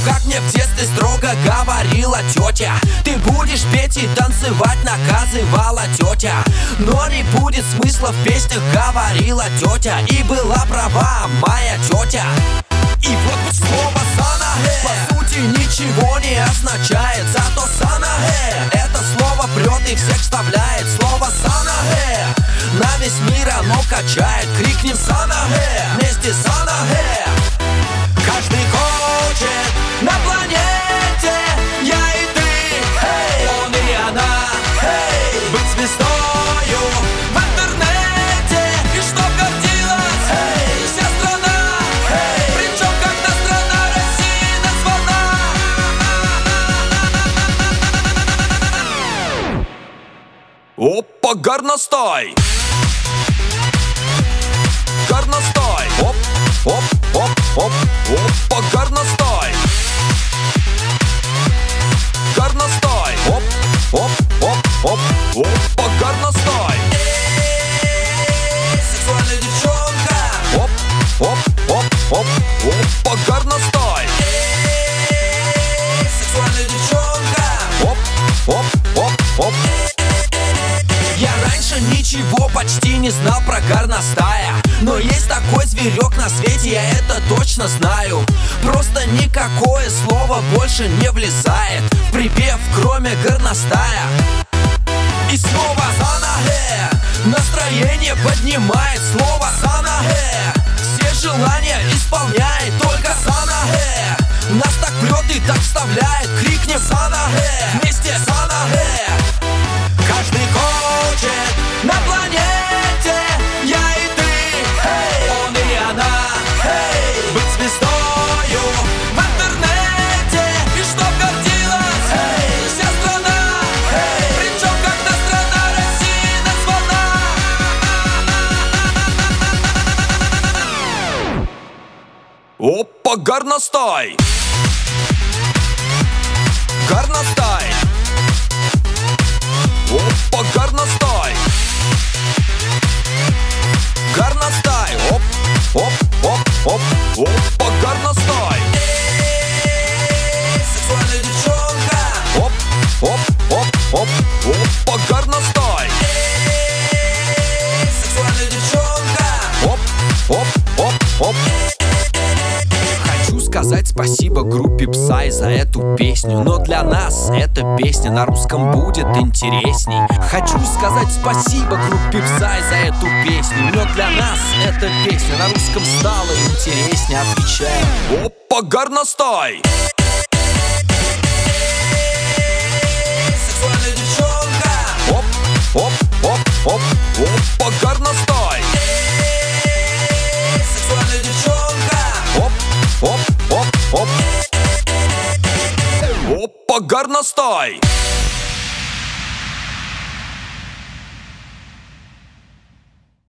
как мне в детстве строго говорила тетя: ты будешь петь и танцевать, наказывала тетя. Но не будет смысла в песнях, говорила тетя. И была права моя тетя. И вот слово санахэ по сути ничего не означает, зато санахэ это слово прет и всех вставляет. Слово санахэ на весь мир оно качает. Крикнем санахэ, вместе санахэ. Каждый хочет на планете, я и ты, hey, он и она, hey, быть звездою в интернете. И чтоб гордилась, hey, вся страна, hey, причем когда страна России названа. Опа, горностай! Горностай! Оп, оп, оп, оп, опа, горностай! Горностай! Оп, оп, оп, оп, опа, горностай! Сексуальная девчонка! Оп, оп, оп, оп, опа, горностай! Сексуальная девчонка! Оп, оп, оп, оп. Я раньше ничего почти не знал про горностая, но есть такой зверек на свете, я это точно знаю. Просто никакое слово больше не влезает в припев, кроме горностая. И снова санахэ настроение поднимает. Слово санахэ все желания исполняет. Только санахэ нас так прет и так вставляет. Крикнем санахэ, вместе санахэ. Каждый хочет на планете, я и ты, hey, он и она, hey, быть звездою в интернете. И чтоб гордилась, hey, вся страна, hey, причем когда страна России названа. Опа, горностай! Горностай! Опа, горностай! Горностай! Оп, оп, оп, оп, опа, горностай! Сексуальная девчонка! Оп, оп, оп, оп, опа, горностай! Сексуальная девчонка! Оп, оп, оп, оп. Хочу сказать спасибо группе Psy за эту песню, но для нас эта песня на русском будет интересней. Хочу сказать спасибо группе Psy за эту песню, но для нас эта песня на русском стала интересней. Отвечаю. Опа, горностай! Сексуальная девчонка! Оп, оп, оп, оп, опа, горностай! Сексуальная девчонка! Оп, оп, оп, оп. Опа, горностай!